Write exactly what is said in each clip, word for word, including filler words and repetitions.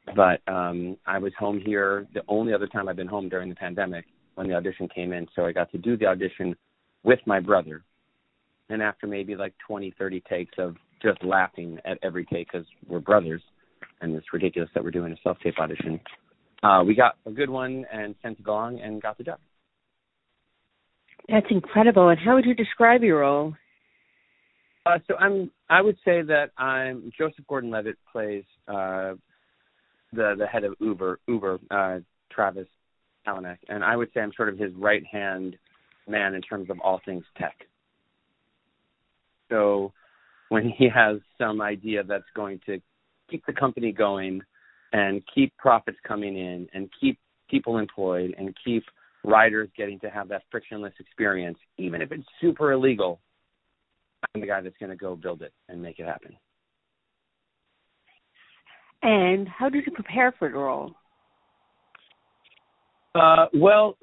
But um, I was home here the only other time I've been home during the pandemic when the audition came in. So I got to do the audition with my brother. And after maybe like twenty, thirty takes of just laughing at every take because we're brothers and it's ridiculous that we're doing a self-tape audition, uh, we got a good one and sent it along and got the job. That's incredible. And how would you describe your role? Uh, so I'm. I would say that I'm. Joseph Gordon-Levitt plays uh, the the head of Uber, Uber, uh, Travis Kalanick, and I would say I'm sort of his right hand man in terms of all things tech. So when he has some idea that's going to keep the company going and keep profits coming in and keep people employed and keep riders getting to have that frictionless experience, even if it's super illegal, I'm the guy that's going to go build it and make it happen. And how did you prepare for the role? Uh, well,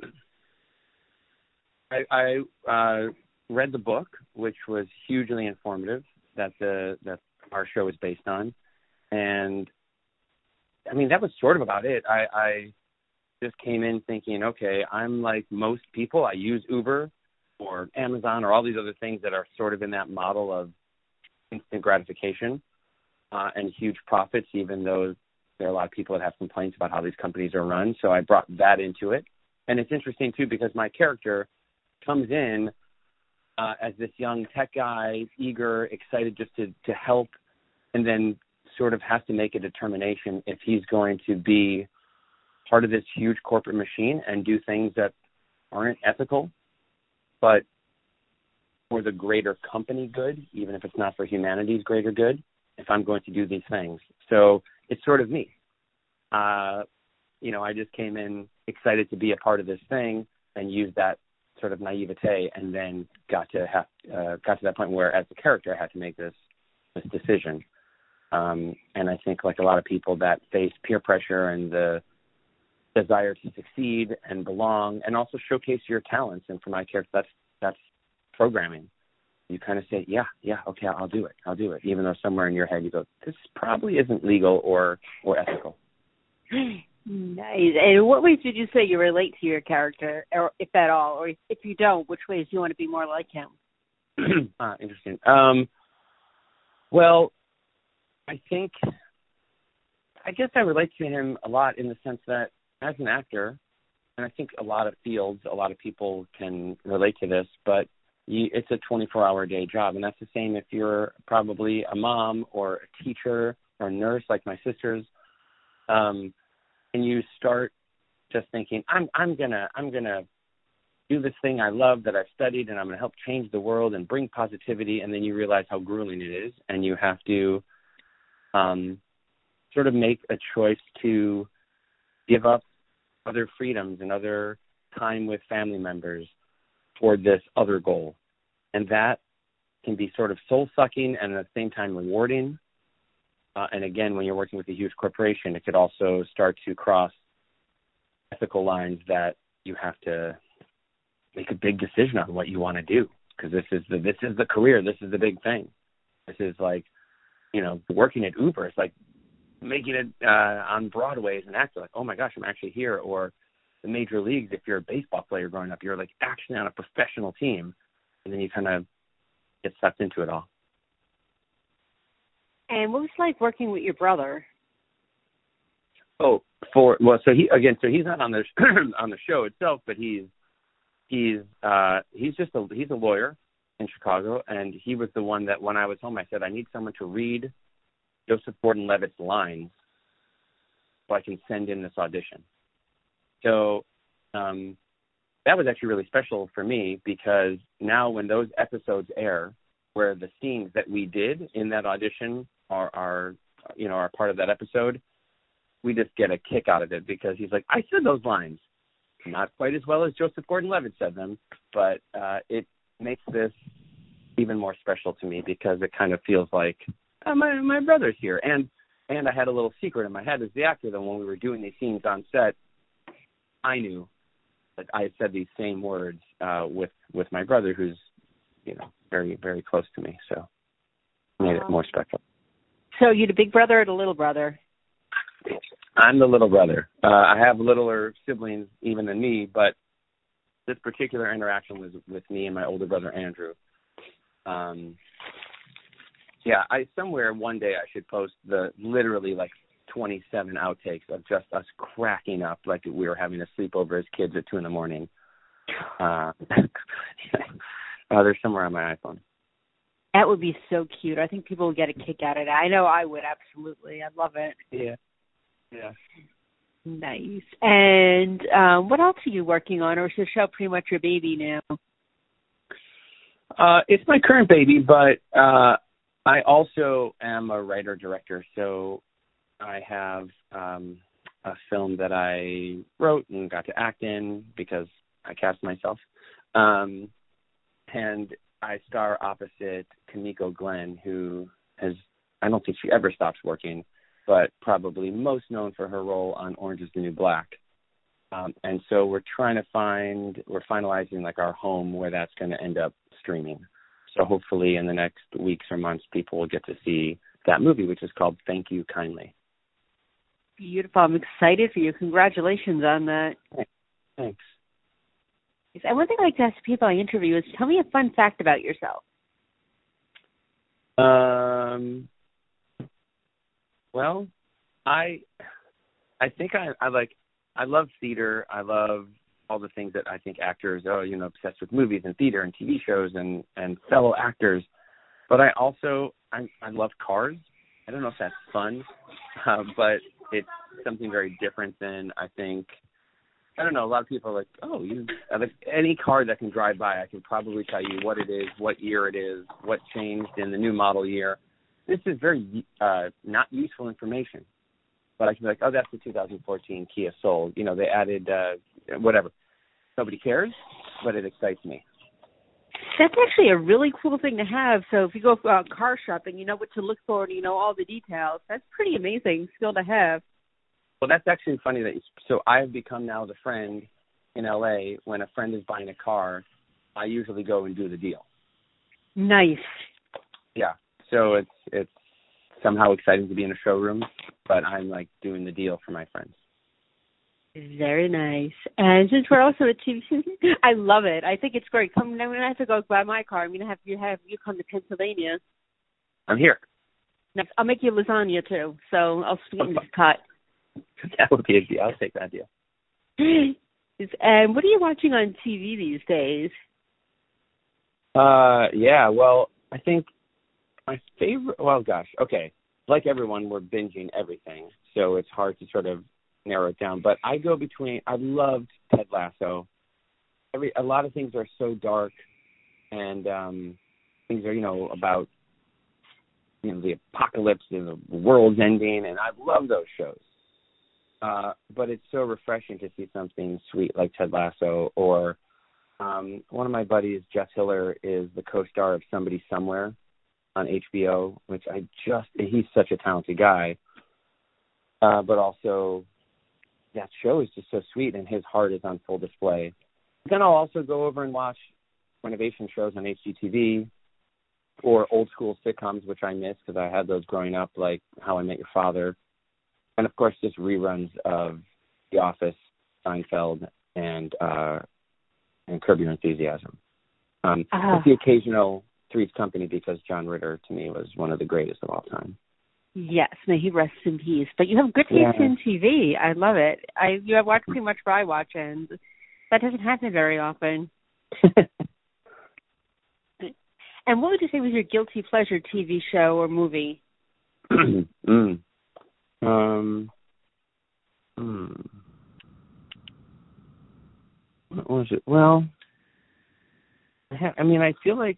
I, I uh, read the book, which was hugely informative, that the that our show is based on, and I mean that was sort of about it. I, I just came in thinking, okay, I'm like most people. I use Uber or Amazon or all these other things that are sort of in that model of instant gratification uh, and huge profits, even though there are a lot of people that have complaints about how these companies are run. So I brought that into it. And it's interesting, too, because my character comes in uh, as this young tech guy, eager, excited just to, to help, and then sort of has to make a determination if he's going to be part of this huge corporate machine and do things that aren't ethical, but for the greater company good, even if it's not for humanity's greater good, if I'm going to do these things. So it's sort of me. Uh, you know, I just came in excited to be a part of this thing and use that sort of naivete, and then got to have uh, got to that point where, as a character, I had to make this this decision. Um, and I think, like a lot of people that face peer pressure and the desire to succeed and belong, and also showcase your talents. And for my character, that's that's programming. You kind of say, yeah, yeah, okay, I'll do it, I'll do it, even though somewhere in your head you go, this probably isn't legal or or ethical. Nice. And what ways did you say you relate to your character, or if at all, or if you don't, which ways do you want to be more like him? ah, interesting. Um, well, I think, I guess I relate to him a lot in the sense that as an actor, and I think a lot of fields, a lot of people can relate to this, but you, it's a twenty-four hour a day job. And that's the same if you're probably a mom or a teacher or a nurse like my sisters. Um, and you start just thinking, I'm I'm gonna I'm gonna do this thing I love that I've studied, and I'm gonna help change the world and bring positivity. And then you realize how grueling it is, and you have to um, sort of make a choice to give up other freedoms and other time with family members for this other goal. And that can be sort of soul-sucking and at the same time rewarding. Uh, and again, when you're working with a huge corporation, it could also start to cross ethical lines that you have to make a big decision on what you want to do, because this is the this is the career, this is the big thing. This is like, you know, working at Uber. It's like making it uh, on Broadway as an actor. Like, oh my gosh, I'm actually here. Or the major leagues, if you're a baseball player growing up, you're like actually on a professional team, and then you kind of get sucked into it all. And what was it like working with your brother? Oh, for well, so he again, so he's not on the on the show itself, but he's he's uh, he's just a he's a lawyer in Chicago, and he was the one that when I was home, I said I need someone to read Joseph Gordon-Levitt's lines so I can send in this audition. So um, that was actually really special for me, because now when those episodes air, where the scenes that we did in that audition are, are you know, are part of that episode, we just get a kick out of it, because he's like, I said those lines. Not quite as well as Joseph Gordon-Levitt said them, but uh, it makes this even more special to me, because it kind of feels like, oh, my my brother's here. And and I had a little secret in my head as the actor that when we were doing these scenes on set, I knew that I had said these same words uh, with, with my brother, who's, you know, very, very close to me. So it made it more special. So you the big brother or the little brother? I'm the little brother. Uh, I have littler siblings even than me, but this particular interaction was with me and my older brother Andrew. Um, yeah, I somewhere one day I should post the literally like twenty-seven outtakes of just us cracking up like we were having a sleepover as kids at two in the morning. Uh, uh, they're somewhere on my iPhone. That would be so cute. I think people would get a kick out of it. I know I would, absolutely. I'd love it. Yeah. Yeah. Nice. And um, what else are you working on, or is the show pretty much your baby now? Uh, it's my current baby, but uh, I also am a writer-director, so I have um, a film that I wrote and got to act in because I cast myself. Um, and I star opposite Kimiko Glenn, who has, I don't think she ever stops working, but probably most known for her role on Orange is the New Black. Um, and so we're trying to find, we're finalizing like our home where that's going to end up streaming. So hopefully in the next weeks or months, people will get to see that movie, which is called Thank You Kindly. Beautiful. I'm excited for you. Congratulations on that. Thanks. And one thing I like to ask people I interview is, tell me a fun fact about yourself. Um. Well, I, I think I, I like, I love theater. I love all the things that I think actors, oh, you know, obsessed with movies and theater and T V shows and, and fellow actors. But I also, I, I love cars. I don't know if that's fun, uh, but it's something very different than I think. I don't know. A lot of people are like, oh, you like any car that can drive by, I can probably tell you what it is, what year it is, what changed in the new model year. This is very uh, not useful information. But I can be like, oh, that's the two thousand fourteen Kia Soul. You know, they added uh, whatever. Nobody cares, but it excites me. That's actually a really cool thing to have. So if you go uh, car shopping, you know what to look for and you know all the details. That's pretty amazing skill to have. Well, that's actually funny that you, so I have become now the friend in L A. When a friend is buying a car, I usually go and do the deal. Nice. Yeah. So it's it's somehow exciting to be in a showroom, but I'm like doing the deal for my friends. Very nice. And since we're also a T V, I love it. I think it's great. Come, I'm going to have to go buy my car. I'm going to have you have you come to Pennsylvania. I'm here. Next, I'll make you lasagna too. So I'll sweeten this cut. That would be a deal. I'll take that deal. And what are you watching on T V these days? Uh, yeah. Well, I think my favorite. Well, gosh. Okay. Like everyone, we're binging everything, so it's hard to sort of narrow it down. But I go between. I loved Ted Lasso. Every a lot of things are so dark, and um, things are you know about you know the apocalypse and the world's ending, and I love those shows. Uh, but it's so refreshing to see something sweet like Ted Lasso, or um, one of my buddies, Jeff Hiller, is the co-star of Somebody Somewhere on H B O, which I just, he's such a talented guy. Uh, but also, that show is just so sweet, and his heart is on full display. Then I'll also go over and watch renovation shows on H G T V, or old school sitcoms, which I miss because I had those growing up, like How I Met Your Father. And, of course, just reruns of The Office, Seinfeld, and uh, and Curb Your Enthusiasm. Um, uh, with the occasional Three's Company, because John Ritter, to me, was one of the greatest of all time. Yes, may he rest in peace. But you have good taste yeah. in T V. I love it. I You have watched pretty much what I watch, and that doesn't happen very often. And what would you say was your guilty pleasure T V show or movie? mm. Um, hmm. What was it? Well, I, ha- I mean, I feel like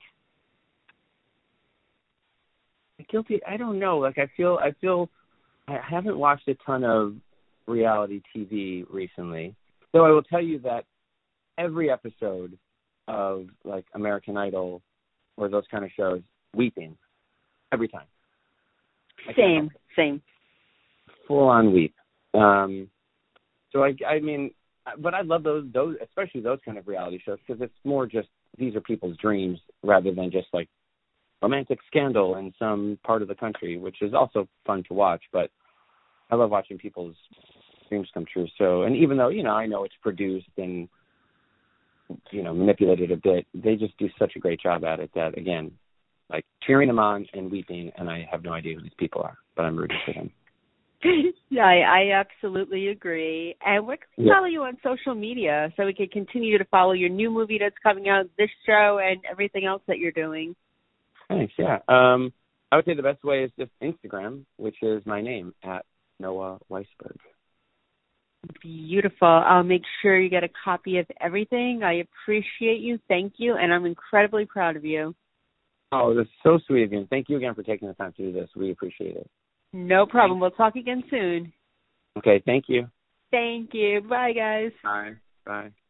guilty. I don't know. Like, I feel, I feel, I haven't watched a ton of reality T V recently. Though I will tell you that every episode of like American Idol or those kind of shows, weeping every time. Same, same. Full on weep. Um, so I, I mean, but I love those, those, especially those kind of reality shows, because it's more just these are people's dreams rather than just like romantic scandal in some part of the country, which is also fun to watch. But I love watching people's dreams come true. So, and even though, you know, I know it's produced and, you know, manipulated a bit, they just do such a great job at it that, again, like cheering them on and weeping, and I have no idea who these people are, but I'm rooting for them. Yeah, I, I absolutely agree. And where can we Yeah. follow you on social media so we can continue to follow your new movie that's coming out, this show, and everything else that you're doing? Thanks, yeah. Um, I would say the best way is just Instagram, which is my name, at Noah Weisberg. Beautiful. I'll make sure you get a copy of everything. I appreciate you. Thank you. And I'm incredibly proud of you. Oh, that's so sweet of you. Thank you again for taking the time to do this. We appreciate it. No problem. We'll talk again soon. Okay, thank you. Thank you. Bye, guys. Bye. Bye.